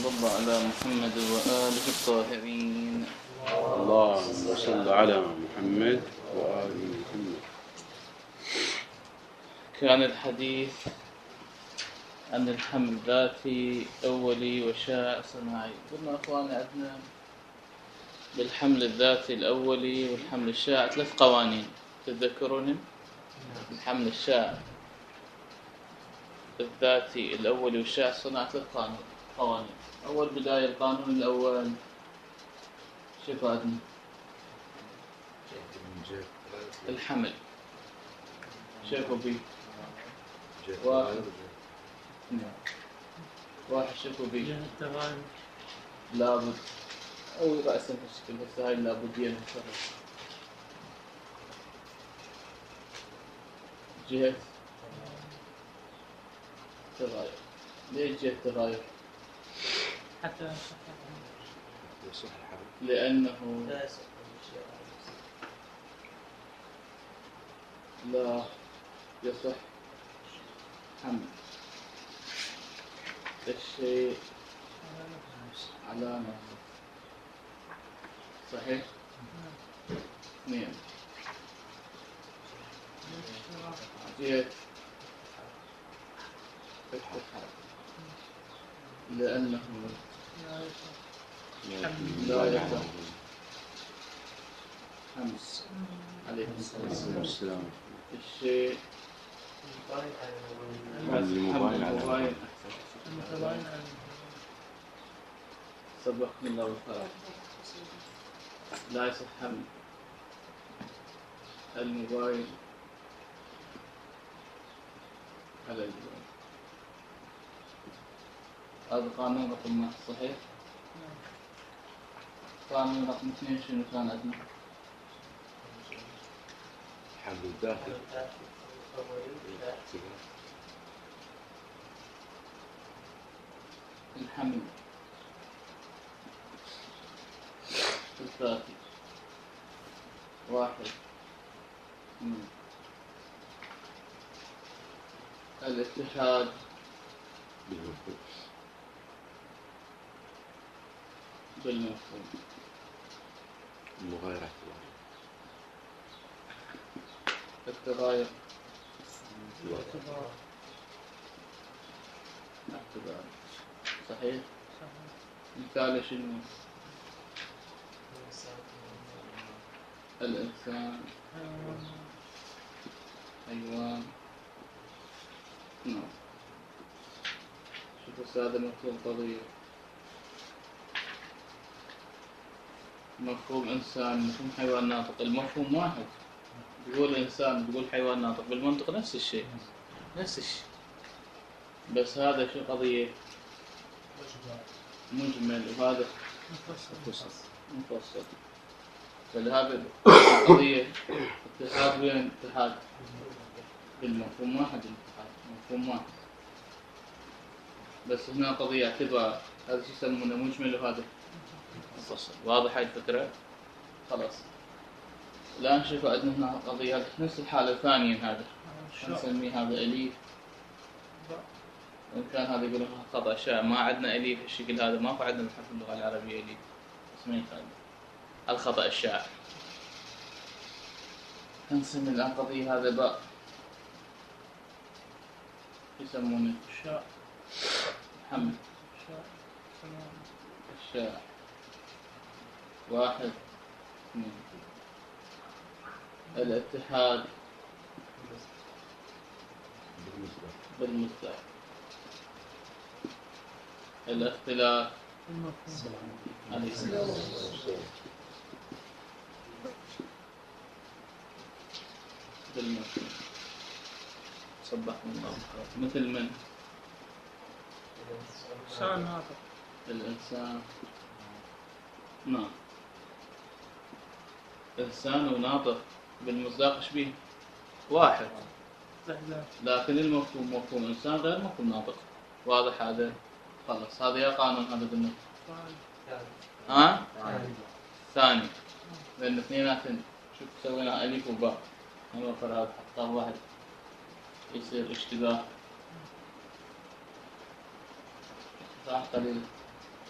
صل على محمد وآله الطاهرين. اللهم صل على محمد وآل محمد. كان الحديث عن الحمل ذاتي أولي وشائع صناعي. قلنا أخواني عندنا بالحمل الذاتي الأولي والحمل الشائع 3 قوانين تتذكرونهم؟ الحمل الشائع الذاتي الأولي والشائع الصناعي 3 قوانين. أول بداية القانون الأول شوفوا عندنا الحمل شوفوا بي واحد شوفوا بي لابد أو رأسا في الشكل بس هاي لابدية نتصرف جهة تغاير. ليش جهة تغاير؟ حتى لأنه لا يصح حمل الشيء على نفسه. صحيح؟ 2 جهة اتحاد لأنه لا يصح حمل عليكم السلام الشيء المباين سبقني الله وفاق لا يصح حمل المباين على الجوال. هذا قانون رقم 1 صحيح؟ قانون رقم 2 شنو كان عندنا؟ الحمل الداخلي الحمل الذاتي 1 2 الاتحاد بالمفهوم المغايرة التغاير صحيح؟ مثال شنو؟ الإنسان حيوان نعم. شوفوا هذا مفهوم قضية مفهوم إنسان مفهوم حيوان ناطق المفهوم واحد. بيقول إنسان بيقول حيوان ناطق بالمنطق نفس الشيء بس هذا شو قضية مجمل وهذا مفصل. فلهذا القضية اتحاد وين اتحاد بالمفهوم واحد الاتحاد مفهوم واحد بس هنا قضية اعتبار هذا شو يسمونه مجمل وهذا مفصل. واضح هاي الفكرة؟ خلاص الآن شوفوا عندنا هنا قضية نفس الحالة الثانية هذا نسميه هذا أليف وإن كان هذا يقول خطأ شائع ما عندنا أليف الشكل هذا ما في عندنا بالحرف اللغة العربية أليف اسمه الخطأ الشائع. نسمي الآن قضية هذا باء يسمونه شاء حمل الشائع 1 2 الاتحاد بالمصدر الاختلاف عليه السلام بالمفهوم صبحنا الله مثل من؟ إنسان هذا الإنسان نعم إنسان وناطق بالمصداق شبيه واحد لكن المفهوم مفهوم إنسان غير مفهوم ناطق. واضح هذا؟ خلاص هذا يا قانون هذا قلنا ها؟ ثاني لأن اثنيناتن شوف سوينا ألف وباء نوفر هذا حطاه واحد يصير اشتباه صح قليل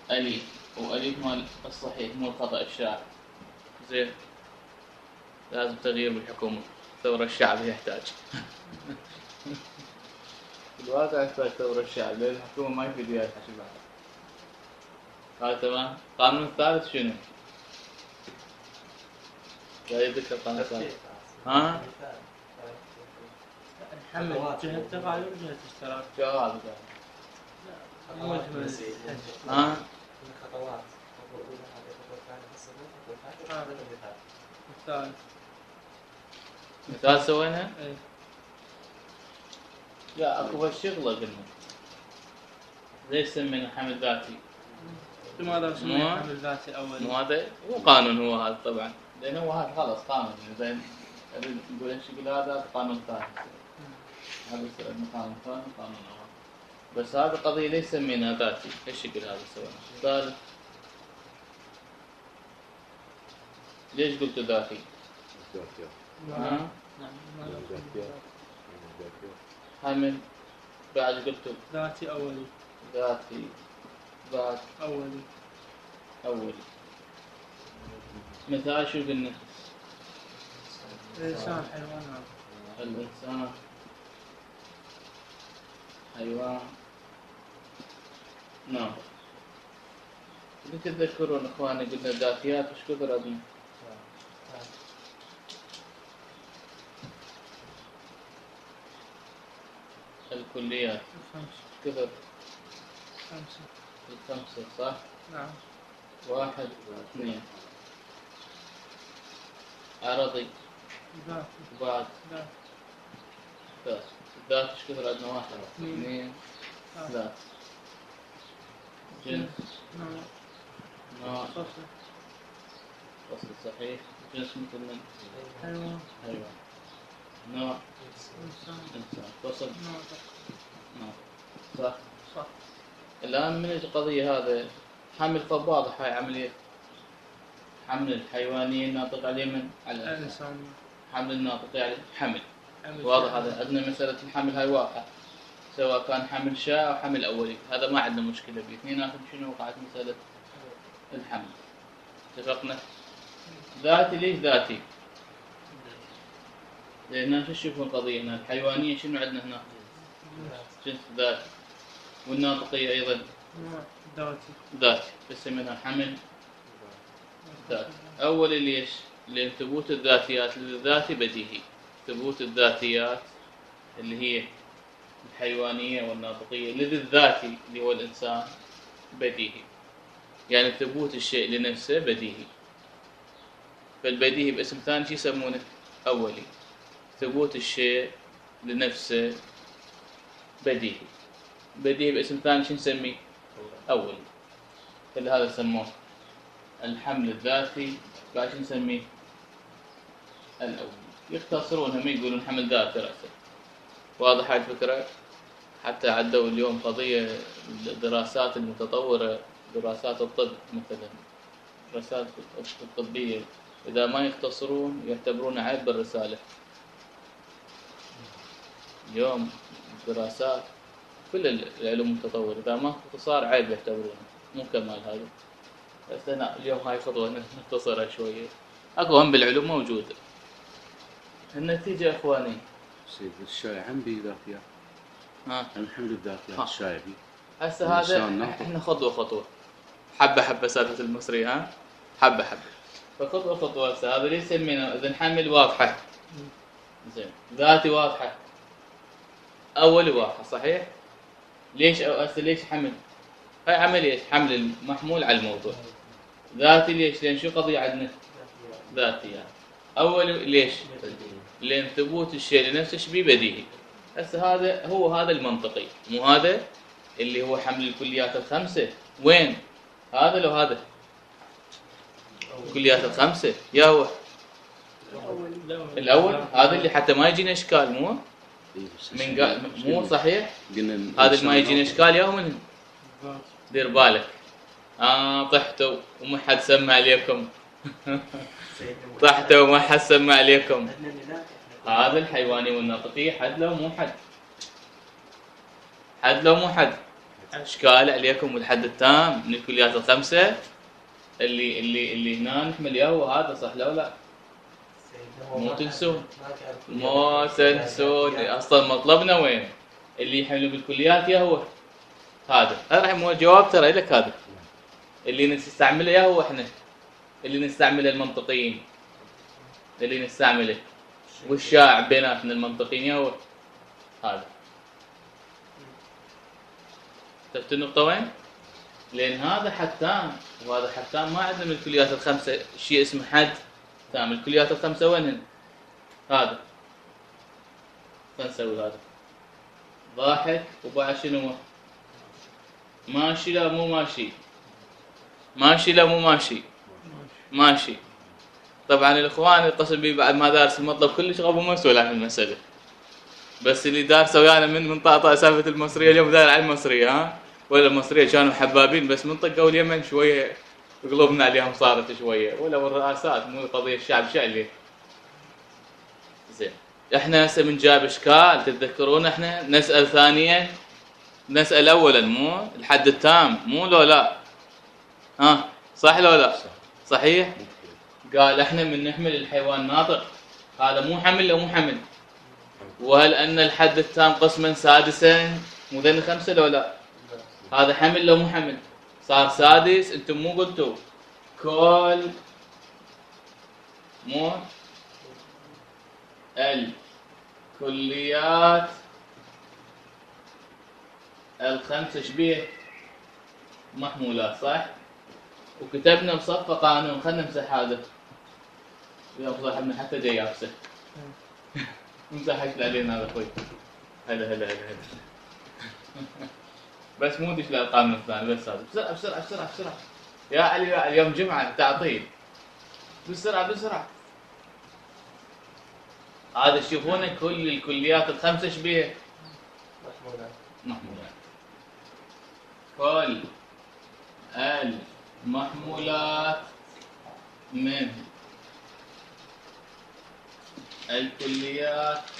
أليف، وأليف مال الصحيح مو الخطأ الشائع. زين، لازم تغيير بالحكومة، الثورة الشعبية يحتاج. الواقع يحتاج ثورة الشعب، لأن الحكومة ما يفيد وياها الحكي بعد. هذا تمام. القانون الثالث شنو؟ لا يذكر القانون الثالث. ها؟ الحمل جهة تفاعل وجهة اشتراك. شو هذا؟ مو مجمل. ها؟ الخطوات الثالث. مثال سوينا؟ اي. لا اكو هالشغلة قلنا. ليش سمينا حمل ذاتي؟ لماذا سمي حمل ذاتي أول؟ مو هذا؟ مو قانون هو هذا طبعا، لأن هو هذا خلاص قانون. زين نقول الشكل هذا قانون ثاني. هذا سمينا قانون ثاني قانون أول. بس هذه قضية ليش سميناها ذاتي؟ الشكل هذا سوينا. ثالث ليش قلت ذاتي؟ ها؟ نعم. حمل بعد قلت ذاتي أولي. ذاتي بعد أولي. أولي. مثال شو قلنا؟ الإنسان حيوان. الإنسان حيوان ناطق. إذا تتذكرون إخواني قلنا الذاتيات وش كثر عندنا؟ الكليات كثر؟ 5. الخمسة صح؟ نعم. 1 2. عرضي ذاتي. بعد ذاتي. ذات. الذات ايش كثر عندنا؟ 1 اثنين. 2 3. جنس نوع. نوع فصل. فصل صحيح. جنس مثل من؟ حيوان. حيوان. نوع إنسان. إنسان. فصل ناطق. نوع. صح؟ صح. الآن من القضية هذا حمل فواضح. هاي عملية حمل الحيوانية الناطق على اليمن على الإنسان. حمل الناطق يعني حمل حمل واضح. شيء. هذا عندنا مسألة الحمل هاي واضحة، سواء كان حمل شاء أو حمل أولي، هذا ما عندنا مشكلة به. اثنيناتهم شنو وقعت مسألة الحمل. اتفقنا؟ ذاتي ليش ذاتي؟ لأن شو تشوفون القضية هنا؟ الحيوانية شنو عندنا هنا؟ جنس ذاتي، والناطقية أيضا نوع. ذاتي. ذاتي، بسمينها حمل ذاتي. أولي ليش؟ لأن ثبوت الذاتيات للذاتي بديهي. ثبوت الذاتيات اللي هي الحيوانية والناطقية للذاتي اللي هو الإنسان بديهي. يعني ثبوت الشيء لنفسه بديهي. فالبديهي باسم ثاني شو يسمونه؟ أولي. ثبوت الشيء لنفسه بديهي. بديهي باسم ثاني شو نسميه؟ أولي. فلهذا سموه الحمل الذاتي. بعد شو نسميه؟ الأولي. يختصرونها ما يقولون حمل ذاتي رأسا. واضح هاي الفكرة؟ حتى عدوا اليوم قضية الدراسات المتطورة، دراسات الطب مثلا، دراسات الطبية إذا ما يختصرون يعتبرون عيب بالرسالة. اليوم دراسات كل العلوم المتطورة إذا ما اختصار عيب يعتبرونه، مو كمال هذا. بس أنا اليوم هاي خطوة نختصرها شوية. أكو هم بالعلوم موجودة. النتيجة إخواني سيد الشاي عم بي ذاتيات. ها الحمل الذاتيات الشاي بي. هسه هذا احنا خطوة خطوة، حبة حبة سالفة المصري. ها حبة حبة، فخطوة خطوة. هسه هذا ليش سمينا؟ إذا حمل واضحة، زين، ذاتي واضحة، أولي واضحة، صحيح؟ ليش هسه ليش حمل؟ هاي عملية ايش؟ حمل المحمول على الموضوع. ذاتي ليش؟ لأن شو قضية عندنا؟ ذاتي يعني. أولي ليش؟ لأن ثبوت الشيء لنفسه شبيه بديهي. هسه هذا هو هذا المنطقي، مو هذا اللي هو حمل الكليات الخمسة. وين؟ هذا لو هذا الكليات الخمسة يا هو الأول. هذا اللي حتى ما يجينا إشكال، مو من قال مو صحيح؟ هذا اللي ما يجينا إشكال يا هو من دير بالك. طحتوا وما حد سمع عليكم. طحتوا وما حد سمع عليكم. هذا الحيواني والناطقي حد لو مو حد، حد لو مو حد. اشكال عليكم والحد التام من الكليات الخمسه اللي هنا نحمل اياه وهذا صح لا لا مو تنسون اصلا مطلبنا وين اللي يحملوا بالكليات يا هو هذا راح مو جواب ترى لك هذا اللي نستعمله يا هو احنا اللي نستعمله المنطقيين اللي نستعمله والشائع بيناتنا المنطقيين يا هو هذا شفت النقطة وين؟ لأن هذا حد تام وهذا حد تام ما عندنا من الكليات الخمسة شيء اسمه حد تام الكليات الخمسة وينهن؟ هذا فنسوي هذا ضاحك وبعد شنو ماشي لا مو ماشي ماشي لا مو ماشي ماشي طبعا الإخوان اتصل بي بعد ما دارس المطلب كلش غبوا ما يسولف عن المسألة بس اللي دارسه ويانا من طاطا سالفة المصرية اليوم داير على المصرية ها ولا المصرية كانوا حبابين بس من طقوا اليمن شوية قلوبنا عليهم صارت شوية ولا والرئاسات مو قضية الشعب شعلي زين احنا هسه من جاب اشكال تتذكرون احنا نسأل ثانيا نسأل اولا مو الحد التام مو لو لا ها صح لو لا صحيح قال احنا من نحمل الحيوان ناطق هذا مو حمل لو مو حمل وهل ان الحد التام قسما سادسا مو ذن خمسة لو لا هذا حمل لو مو حمل صار سادس انتم مو قلتوا كل مو الكليات الخمسة شبيه محمولات صح وكتبنا بصفة قانون خلنا نمسح هذا يا ابو صاحبنا حتى جاي يابسه مسحت علينا هذا اخوي هلا بس مو دش للقانون الثاني بس هذا بسرعة يا علي اليوم جمعة تعطيل بسرعة هذا تشوفونه كل الكليات الخمسة شبيه محمولات كل المحمولات من الكليات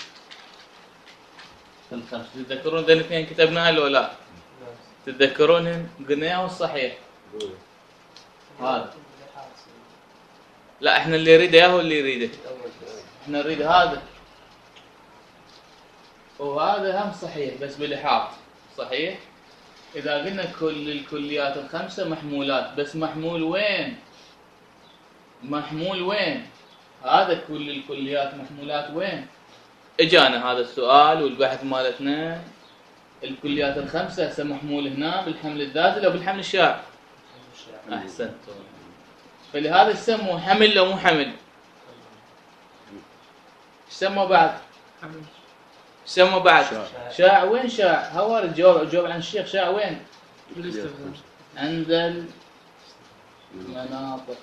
الخمسة تتذكرون ذي الاثنين كتبناها لو لا تتذكرونهم قلناهم الصحيح هذا لا احنا اللي يريده ياهو اللي يريده احنا نريد هذا وهذا هم صحيح بس بالإحاط صحيح إذا قلنا كل الكليات الخمسة محمولات بس محمول وين هذا كل الكليات محمولات وين اجانا هذا السؤال والبحث مالتنا الكليات الخمسة هسه محمول هنا بالحمل الذاتي لو بالحمل الشائع احسنتم فلهذا يسموه حمل لو مو حمل يسموه بعد سموا بعد شاع وين شاع هوار الجواب عن الشيخ شاع وين عند المناطق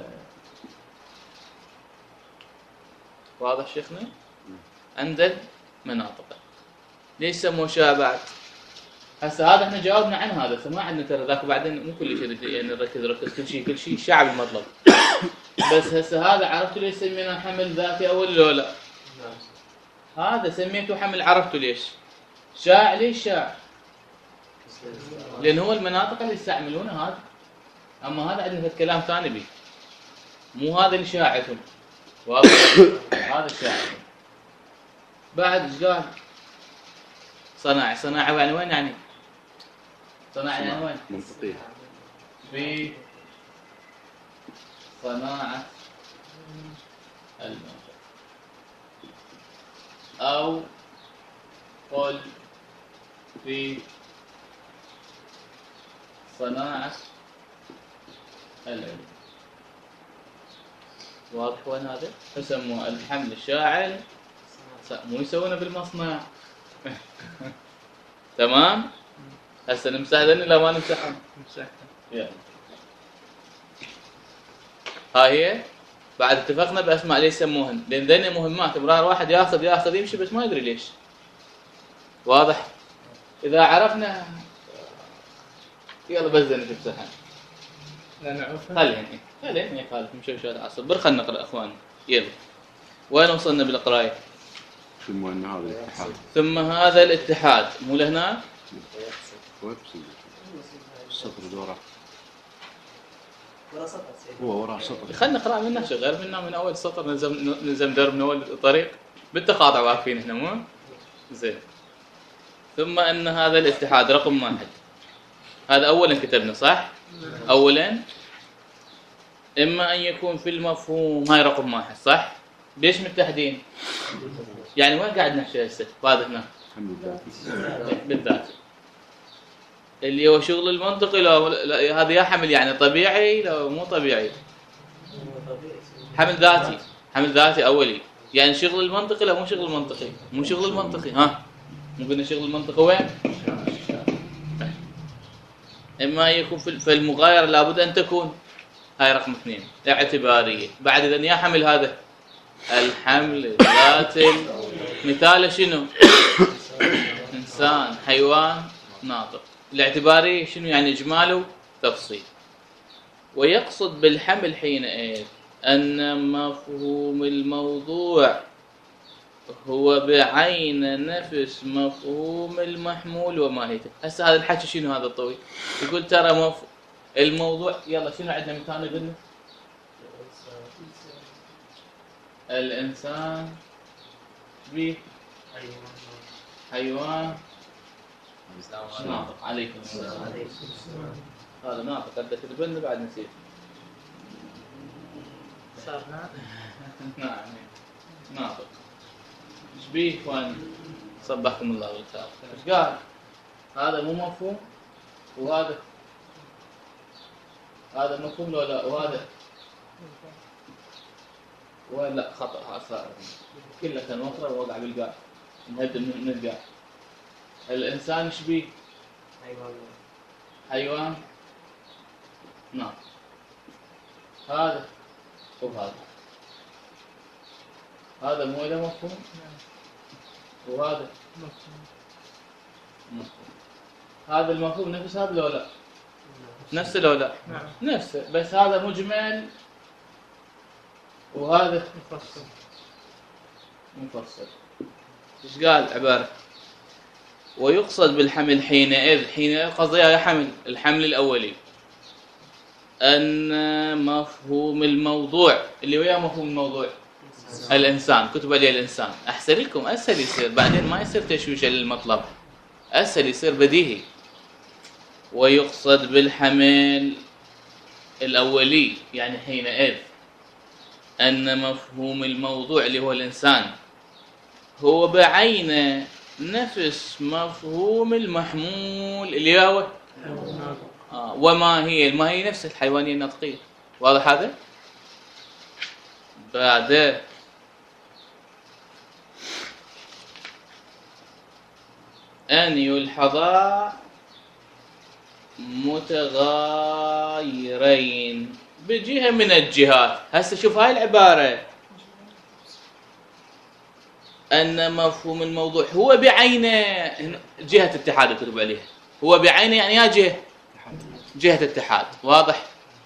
واضح شيخنا عند المناطق ليش سموه شاع بعد هسه هذا احنا جاوبنا عن هذا ما عندنا ترى ذاك وبعدين مو كل شيء يعني نركز كل شيء شعب المطلب بس هسه هذا عرفتوا ليش سمينا حمل ذاتي اول ولا لا هذا سميته حمل عرفتوا ليش شاع ليش شاع لان هو المناطق اللي يستعملونه هذا اما هذا عندنا كلام ثاني بيه مو هذا اللي شاعتهم هذا الشاعتهم بعد ايش قال صناعة يعني وين يعني صناعة يعني وين منطقية في صناعة المنطقة أو قل في صناعة العلم واضح وين هذا؟ يسموه الحمل الشاعل مو يسوونه بالمصنع تمام؟ هسه نمسح ذني لا ما نمسحهم؟ يلا هاي بعد اتفقنا بأسماء ليش يسموهن لأن ذني مهمات امرار واحد ياخذ يمشي بس ما يدري ليش واضح؟ إذا عرفنا يلا بس ذني تمسحها خليني خالد نمشي شوية عصب خلينا نقرأ أخوان يلا وين وصلنا بالقراءة؟ ثم هذا الاتحاد ثم هذا الاتحاد مو لهنا وين بسيط السطر دورة ورا سطر سيدي. هو وراه سطر. خلينا نقرأ منها شغل منا من أول سطر نلزم درب من أول الطريق بالتقاطع واقفين إحنا مو زين. ثم أن هذا الاتحاد رقم 1 هذا أولا كتبنا صح؟ أولا إما أن يكون في المفهوم هاي رقم 1 صح؟ ليش متحدين؟ يعني وين قاعد نحكي هسه؟ بعد هنا حمل ذاتي بالذات اللي هو شغل المنطقي لو هذا يا حمل يعني طبيعي لو مو طبيعي حمل ذاتي أولي يعني شغل المنطقي لا مو شغل منطقي مو شغل المنطقي ها مو قلنا شغل المنطقي وين؟ إما يكون في المغايرة لابد أن تكون هاي رقم 2 اعتبارية. بعد إذن يا حمل هذا الحمل ذاتي مثال شنو؟ إنسان حيوان ناطق. الاعتبارية شنو يعني إجمال وتفصيل. ويقصد بالحمل حينئذ أن مفهوم الموضوع هو بعين نفس مفهوم المحمول وماهيته. هسه هذا الحكي شنو هذا الطويل؟ يقول ترى الموضوع يلا شنو عندنا مثال قلنا؟ الإنسان به حيوان ناطق. عليكم السلام. هذا ناطق قد تلبن بعد نسيت. نعم ناطق. ايش بيه اخوان؟ صبحكم الله بالخير. ايش قال؟ هذا مو مفهوم وهذا مفهوم لو لا وهذا ولا خطأ صار كله كان وقرا ووقع بالقاع نهدم من القاع. الإنسان ايش بيه؟ حيوان نعم. هذا وهذا هذا مو له مفهوم وهذا مفهوم. هذا المفهوم نفس هذا لو لا؟ نفسه لو لا؟ نفسه بس هذا مجمل وهذا مفصل. ايش قال عبارة؟ ويقصد بالحمل حينئذ قضية حمل الحمل الأولي أن مفهوم الموضوع اللي وياه مفهوم الموضوع الإنسان كتب عليه الإنسان. أحسن لكم أسهل يصير بعدين ما يصير تشويش للمطلب أسهل يصير بديهي. ويقصد بالحمل الأولي يعني حينئذ أن مفهوم الموضوع اللي هو الإنسان هو بعينه نفس مفهوم المحمول اللي هو وما هي نفس الحيوانية النطقية. واضح هذا؟ بعد أن يلحظا متغايرين بجهة من الجهات. هسه شوف هاي العبارة أن مفهوم الموضوع هو بعينه جهة اتحاد يكتب عليها هو بعينه يعني يا جهة اتحاد. واضح؟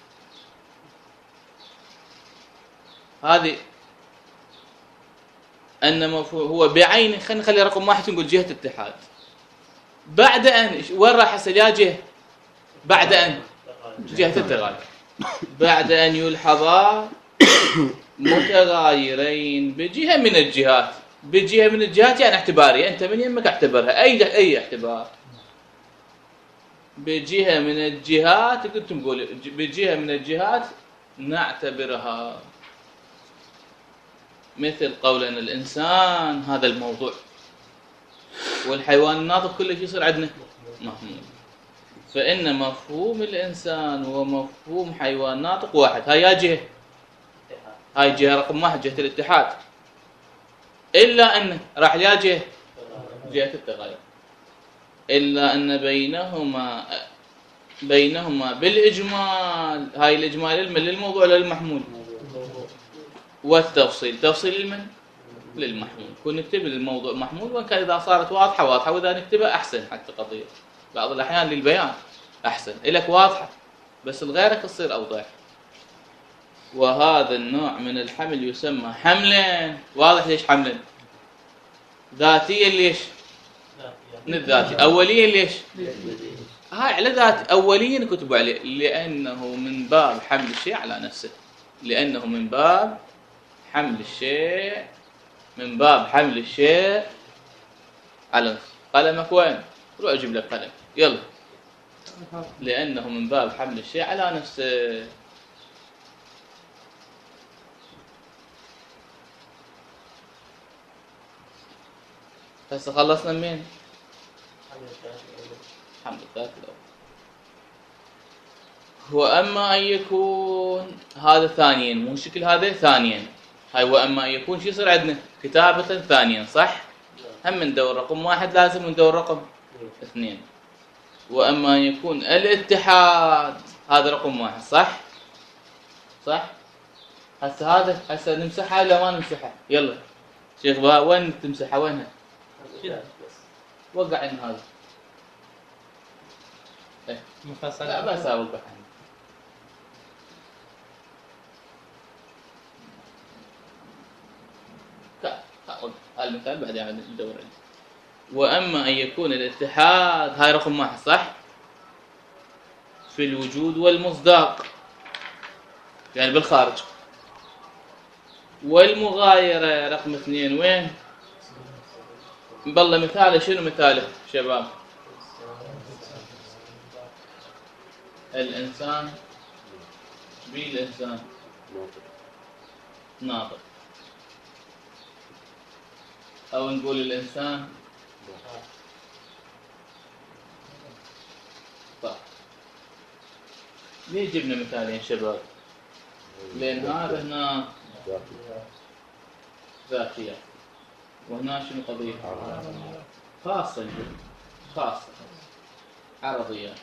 هذه أن مفهوم هو بعينه خلينا نخلي رقم 1 نقول جهة اتحاد. بعد أن وين راح هسه يا جهة؟ بعد أن جهة التغاير بعد أن يلحظا متغايرين بجهة من الجهات. بجهة من الجهات يعني اعتبارية أنت من يمك اعتبرها أي اعتبار. بجهة من الجهات كنتم تقولوا بجهة من الجهات نعتبرها مثل قول أن الإنسان هذا الموضوع والحيوان الناطق كله شيء يصير عندنا مفهوم. فإن مفهوم الإنسان ومفهوم حيوان ناطق واحد. هاي يا جهة هاي جهة رقم 1 جهة الاتحاد إلا أن راح يا جهة التغاير إلا أن بينهما بالإجمال. هاي الإجمال للموضوع للمحمول والتفصيل تفصيل للمحمول. كون نكتب الموضوع محمول وإن كان إذا صارت واضحة وإذا نكتبها أحسن حتى قضية بعض الأحيان للبيان أحسن إلك واضحة بس لغيرك تصير أوضح. وهذا النوع من الحمل يسمى حملا. واضح ليش حملا؟ ذاتيا ليش؟ من الذاتي. أوليا ليش؟ هاي على ذات أوليا كتبوا عليه لأنه من باب حمل الشيء على نفسه. لأنه من باب حمل الشيء، من باب حمل الشيء على نفسه. قلمك وين؟ روح أجيب لك قلم يلا. لأنه من باب حمل الشيء على نفسه. هسه خلصنا منين؟ حمل الذات الأول. وأما أن يكون هذا ثانيا، مو شكل هذا ثانيا. هاي وأما أن يكون شو يصير عندنا؟ كتابة ثانيا صح؟ هم ندور رقم واحد لازم ندور رقم اثنين. وأما أن يكون الاتحاد هذا رقم واحد صح؟ صح؟ هسه نمسحها ولا ما نمسحها؟ يلا شيخ بها وين تمسحها وينها؟ وقع عن هذا. مفصل. لا بس اوقع عنه. المثال بعدين ندور عليه. وأما أن يكون الاتحاد هاي رقم واحد صح؟ في الوجود والمصداق يعني بالخارج. والمغايرة رقم اثنين وين؟ بالله مثاله شنو مثاله شباب؟ الإنسان بيه الإنسان ناطق، أو نقول الإنسان طيب. ليه جبنا مثالين شباب؟ لأن هذا هنا ذاتية وهنا شنو قضية؟ خاصة جدا خاصة عرضية.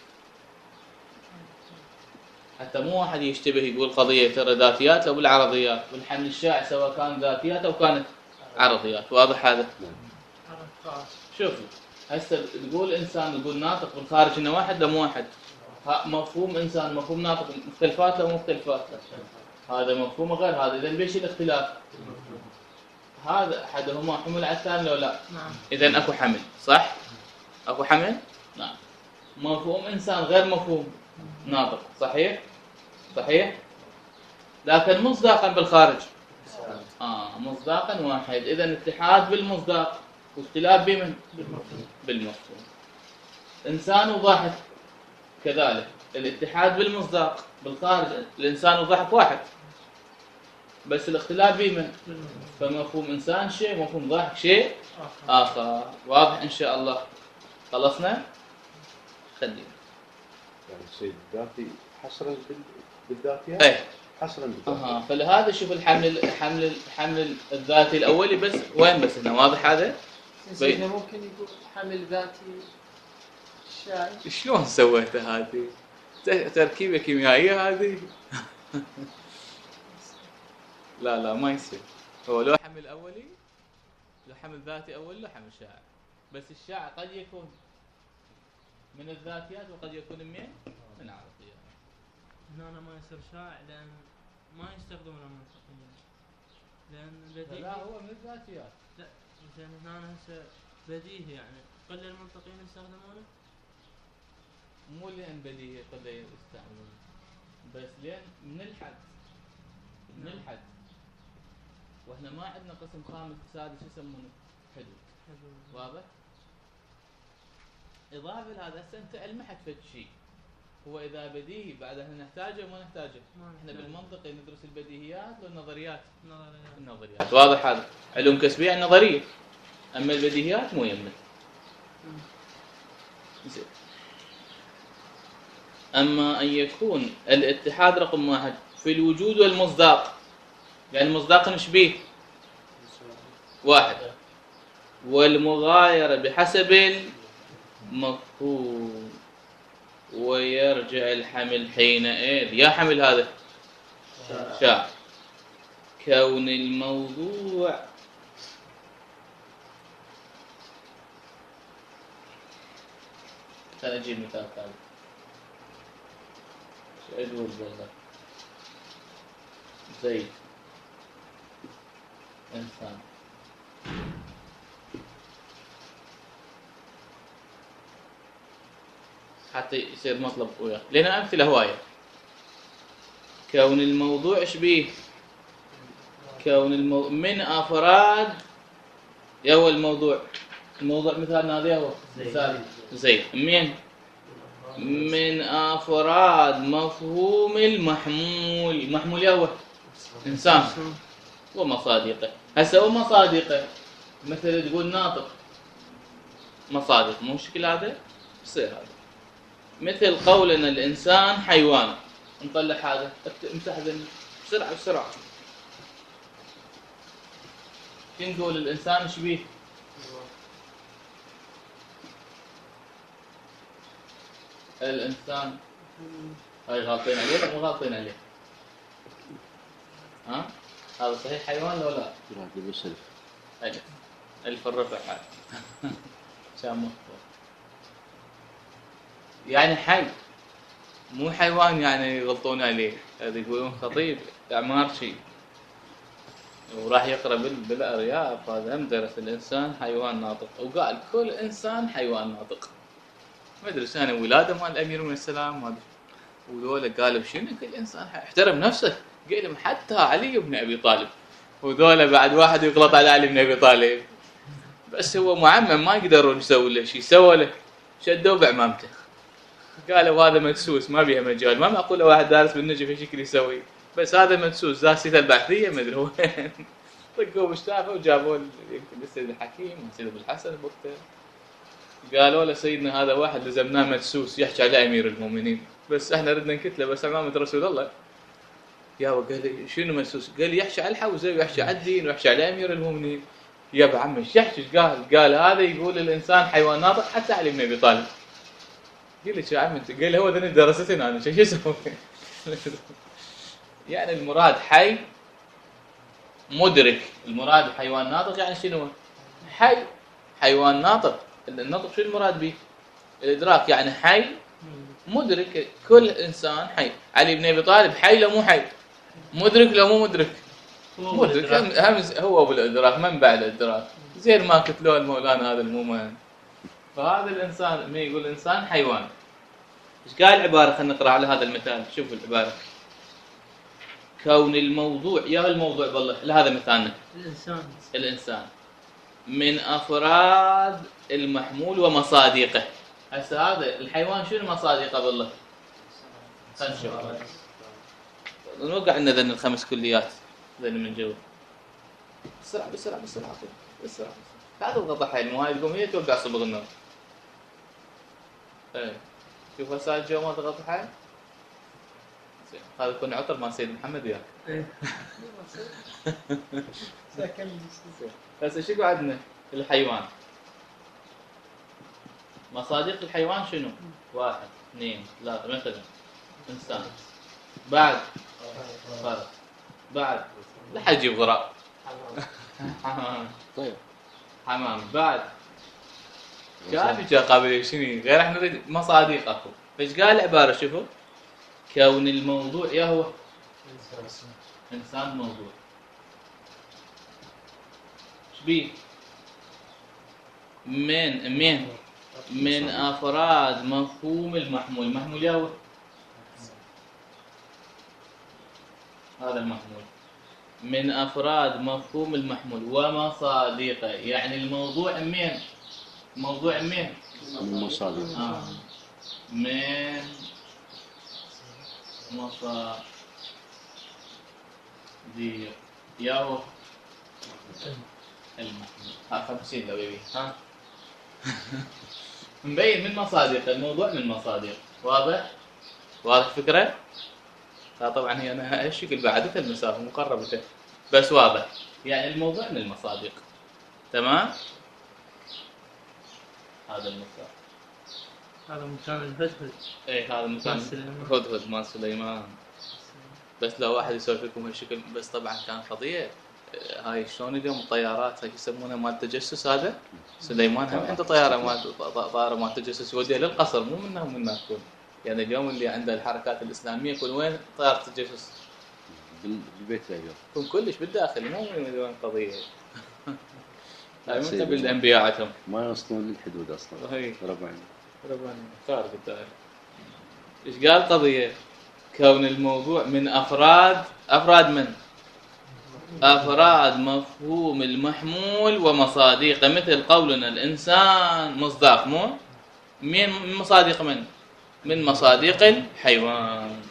حتى مو واحد يشتبه يقول قضية ترى ذاتيات لو بالعرضيات، والحمل الشائع سواء كان ذاتيات أو كانت عرضيات. واضح هذا؟ شوفوا هسه تقول إنسان تقول ناطق بالخارج إنه واحد لو مو واحد. مفهوم إنسان مفهوم ناطق مختلفات لو مختلفات. هذا مفهوم غير هذا. إذن بيش الاختلاف؟ هذا أحدهما حمل على الثاني لو لا؟ نعم. إذن أكو حمل صح؟ أكو حمل؟ نعم. مفهوم إنسان غير مفهوم ناطق صحيح؟ صحيح؟ لكن مصداقا بالخارج مصداقا واحد. إذن اتحاد بالمصداق واختلاف بمن؟ بالمفهوم. إنسان وضاحك كذلك الاتحاد بالمصداق بالخارج. الإنسان وضاحك واحد بس الاختلاف بمن؟ فمفهوم إنسان شيء ومفهوم ضاحك شيء آخر. واضح إن شاء الله؟ خلصنا؟ خلينا يعني الشيء الذاتي حصرا بالذاتيات؟ ايه حصرا بالذاتيات. فلهذا شوف الحمل الذاتي الأولي بس وين بس هنا واضح هذا؟ سيدنا ممكن يقول حمل ذاتي شائع. شلون سويتها هذه؟ تركيبة كيميائية هذه؟ لا ما يصير. هو لو حمل أولي، لو حمل ذاتي أولي، لو حمل شائع. بس الشائع قد يكون من الذاتيات وقد يكون من العرضيات. هنا ما يصير شائع لأن ما يستخدمون المنطقيين. لأن بديهي. لا هو من الذاتيات. لا زين هنا هسه بديهي يعني قل المنطقيين يستخدمونه. مو لأن بديهي قد يستعملون، بس لأن من الحد. واحنا ما عندنا قسم خامس سادس يسمونه حدود. واضح؟ إضافة لهذا هسه أنت ألمحت فد شيء هو إذا بديهي بعدها نحتاجه وما نحتاجه. احنا بالمنطق ندرس البديهيات والنظريات. النظريات واضح هذا؟ علوم كسبية النظرية، أما البديهيات مو يمنا. زين. أما أن يكون الاتحاد رقم واحد في الوجود والمصداق، يعني المصداق نشبيه واحد، والمغايرة بحسب المفهوم، ويرجع الحمل حينئذ يا حمل هذا شاع كون الموضوع خلينا نجيب مثال ثاني. شو يقول بالله؟ زيد إنسان حتى يصير مطلب وياه، لأن أمثلة هواية. كون الموضوع إيش بيه؟ كون من أفراد يو الموضوع مثال هذا هو مثال زين من أفراد مفهوم المحمول يو إنسان ومصادقه. هسه ومصادقه مثل تقول ناطق مصادق، مو شكل هذا يصير هذا. مثل قولنا الإنسان حيوان، نطلع هذا امسح ذني بسرعة. نقول الإنسان ايش بيه؟ الإنسان هاي غالطين عليه ولا مو غالطين عليه؟ ها؟ هذا صحيح حيوان لو لا؟ ألف الرفع حال شام يعني حي مو حيوان، يعني يغلطون عليه. هذا يقولون خطيب إعمار شيء وراح يقرأ بالأرياف، هذا هم درس الإنسان حيوان ناطق، وقال كل إنسان حيوان ناطق. ما أدري أنا ولادة مال الأمير من السلام هذا وذولا قالوا شنو كل إنسان احترم نفسه، قال حتى علي بن أبي طالب، وذولا بعد واحد يغلط على علي بن أبي طالب بس هو معمم ما يقدرون يسوي له شيء، سووا له شدوه بعمامته قالوا هذا مدسوس ما بيها مجال. ما معقول واحد دارس بالنجف ايش شكل يسوي، بس هذا مدسوس داسيته البحثيه ما ادري وين طقوا مشتافه وجابوه يمكن للسيد الحكيم والسيد ابو الحسن بوقته، قالوا له سيدنا هذا واحد لزمناه مدسوس يحكي على امير المؤمنين، بس احنا ردنا نكتله بس امامه رسول الله. يا قال لي شنو مدسوس؟ قال لي يحكي على الحوزه ويحكي على الدين ويحكي على امير المؤمنين. يا ابو عمي ايش يحكي؟ قال هذا يقول الانسان حيوان ناطق حتى علي بن ابي طالب. قال لي شو عم انت؟ قال لي هو ذني درستنا انا شو اسوي؟ يعني المراد حي مدرك، المراد حيوان ناطق يعني شنو؟ حي حيوان ناطق. النطق شو المراد به؟ الادراك، يعني حي مدرك، كل انسان حي. علي بن ابي طالب حي لو مو حي؟ مدرك لو مو مدرك؟ مدرك. هو ابو الادراك منبع الادراك، زين ما قتلوه المولانا هذا المؤمن. فهذا الانسان ما يقول الانسان حيوان. ايش قال العباره؟ خلينا نقرا على هذا المثال. شوفوا العباره: كون الموضوع يا الموضوع بالله لهذا مثالنا الانسان من افراد المحمول ومصادقه. هسه هذا الحيوان شنو مصادقه بالله؟ خلينا نشوف. نوقع لنا ذن الخمس كليات ذن من جو. بسرعه لا تضغط حيل، مو هاي تقوم هي توقع صبغ النار. ايه شوف هسه الجو ما تضغط حيل. هذا يكون عطر مع سيد محمد وياك. ايه هسه شو عندنا؟ الحيوان مصادق الحيوان شنو؟ 1 2 3 مثلا انسان، بعد فرق، بعد لا حجيب غراب طيب حمام، بعد كان جا قابل شنو غير احنا نريد مصادق اكو. ايش قال العباره؟ شوفوا: كون الموضوع يا هو انسان موضوع. ايش بيه؟ من افراد مفهوم المحمول. المحمول يا هو هذا المحمول، من افراد مفهوم المحمول ومصادقه. يعني الموضوع من موضوع من مصادق من مصادق يا هو المحمول. 50 لو يبي ها مبين من مصادق الموضوع، من مصادق. واضح الفكره؟ طبعا هي انا هالشكل بعدتها المسافه مقربته بس واضح. يعني الموضوع من المصادق. تمام. هذا المثال، هذا مكان الهدهد. ايه هذا مكان هدهد مال سليمان. بس لو واحد يسوي فيكم هالشكل، بس طبعا كان قضيه. هاي شلون اليوم الطيارات هاي يسمونها مال التجسس. هذا سليمان هم عنده طياره مال التجسس يوديها للقصر، مو منها تكون. يعني اليوم اللي عنده الحركات الاسلاميه يكون وين طياره التجسس؟ بالبيت اليوم يكون كلش بالداخل، مو من وين قضيه. هاي مو بالانبياء عندهم ما يوصلون للحدود اصلا. هي ربعين خارج الدائره. ايش قال قضية؟ كون الموضوع من أفراد من؟ أفراد مفهوم المحمول ومصادقه، مثل قولنا الإنسان مصداق، مو من مصادق من مصادق الحيوان.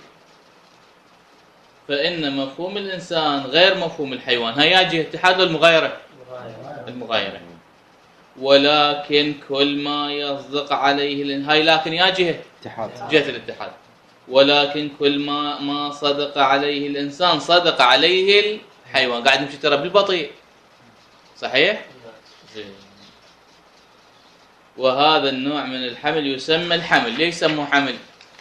فإن مفهوم الإنسان غير مفهوم الحيوان. هيا جهة اتحاد المغايرة، المغايرة. ولكن كل ما يصدق عليه هاي، لكن يا جهة جهة الاتحاد. ولكن كل ما صدق عليه الإنسان صدق عليه الحيوان. قاعد نمشي ترى بالبطيء، صحيح؟ زين. وهذا النوع من الحمل يسمى الحمل. ليش سموه حمل؟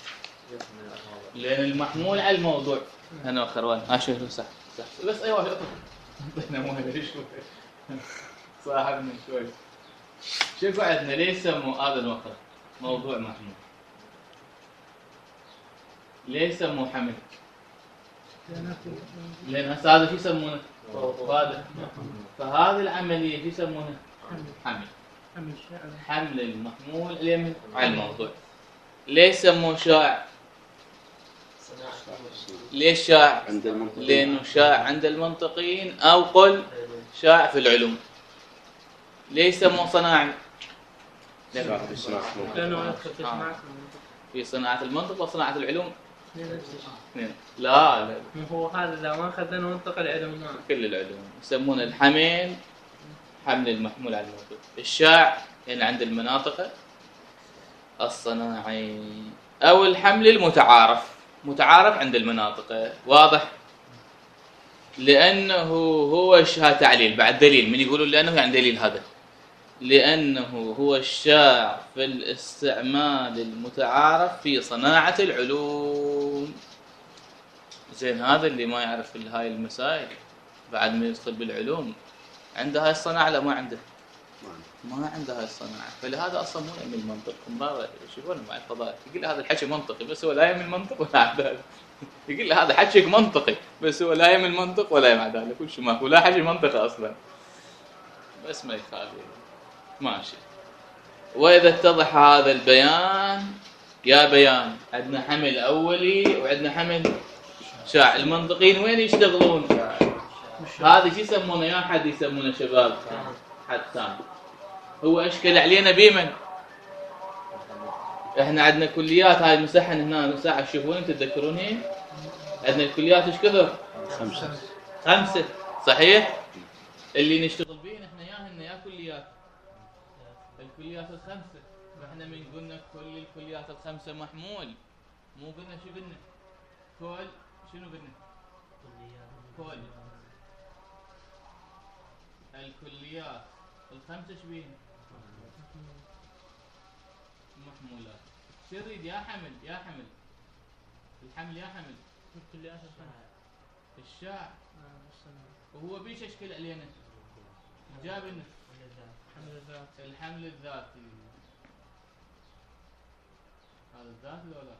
لأن المحمول على الموضوع. أنا أخروان أشوف صح بس أيوة أنا مو هذا شوي صاحبنا شوي. شوفوا عندنا ليش سموه هذا الوقت موضوع محمول؟ ليش سموه حمل؟ لأن هذا شو يسمونه؟ هذا. فهذه العملية شو يسمونها؟ حمل. حمل المحمول على الموضوع. ليش سموه شائع؟ ليش شائع؟ لأنه شائع عند المنطقيين، أو قل شائع في العلوم. ليش سموه صناعي؟ في صناعة المنطق وصناعة العلوم. لا هو هذا إذا ما أخذنا منطق العلوم كل العلوم يسمونه الحمل، حمل المحمول على الموضوع. الشائع يعني عند المناطق الصناعي، أو الحمل المتعارف، متعارف عند المناطق. واضح؟ لأنه هو تعليل بعد دليل. من يقولون لأنه يعني دليل هذا، لأنه هو الشائع في الاستعمال المتعارف في صناعة العلوم. زين، هذا اللي ما يعرف هاي المسائل بعد ما يدخل بالعلوم عنده هاي الصناعة لا ما عنده؟ ما عنده هاي الصناعة. فلهذا أصلا مو علم المنطق. مرة يشوفون مع الفضائل يقول له هذا الحكي منطقي بس هو لا يم المنطق ولا عدالة. يقول له هذا حكيك منطقي بس هو لا يم المنطق ولا يم عدالة. كل شيء ماكو، لا حكي منطقي أصلا، بس ما يخالف ماشي. وإذا اتضح هذا البيان، يا بيان عندنا حمل أولي وعندنا حمل شائع. المنطقيين وين يشتغلون؟ هذا شو يسمونه يا حد؟ يسمونه شباب حد ثاني. هو أشكل علينا بيمن. احنا عندنا كليات، هاي مسحن هنا مساحة تشوفون تتذكرون هي؟ عندنا الكليات ايش كثر؟ 5 صحيح؟ اللي نشتغل بين احنا ياهن يا كليات الكليات 5. فاحنا من قلنا كل الكليات 5 محمول، مو قلنا شو قلنا؟ كل شنو قلنا؟ كل الكليات 5 شبين محمولات. شو يريد يا حمل؟ يا حمل الحمل، يا حمل الكليات الشاع. وهو بيش اشكل علينا جاب لنا الحمل الذاتي. هذا الذات لو لا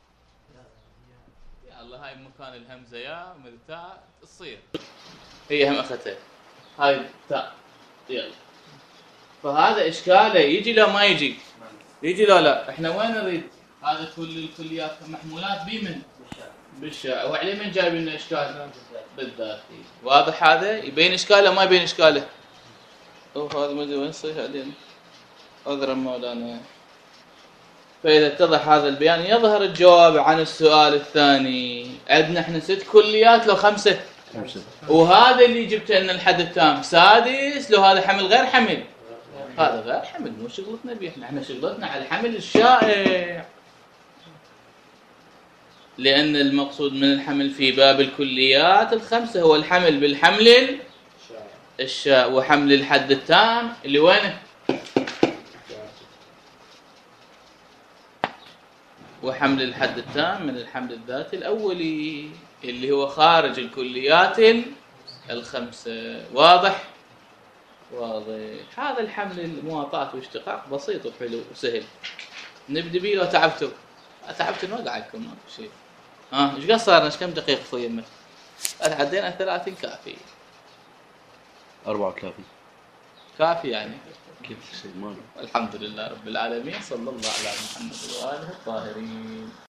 يا الله هاي مكان الهمزه يا ملتاء تصير هي هم اخذتها هاي تاء. يلا، فهذا اشكاله يجي لو ما يجي؟ يجي لو لا. احنا وين نريد؟ هذا كل الكليات محمولات بمن؟ بالشاء. وعليه من جايب لنا اشكال؟ بالذاتي. واضح؟ هذا يبين اشكاله ما يبين اشكاله؟ هذا ما ادري وين صحيح علينا اضرب مولانا. فاذا اتضح هذا البيان يظهر الجواب عن السؤال الثاني. عندنا احنا 6 كليات لو 5؟ وهذا اللي جبت لنا الحد التام 6 لو هذا حمل غير حمل. هذا غير حمل، مو شغلتنا به. احنا شغلتنا على الحمل الشائع، لأن المقصود من الحمل في باب الكليات 5 هو الحمل بالحمل الشائع، وحمل الحد التام اللي وينه؟ وحمل الحد التام من الحمل الذاتي الأولي اللي هو خارج الكليات 5. واضح؟ واضح. هذا الحمل المواطاة واشتقاق بسيط وحلو وسهل. نبدأ بيه لو تعبتوا ما قاعدكم ماكو شيء. ايش قد صارنا؟ ايش كم دقيقة في يمه؟ عدينا 30 كافي. 4 كافي يعني. كيف الشيء ماله؟ الحمد لله رب العالمين، صلى الله على محمد وآله الطاهرين.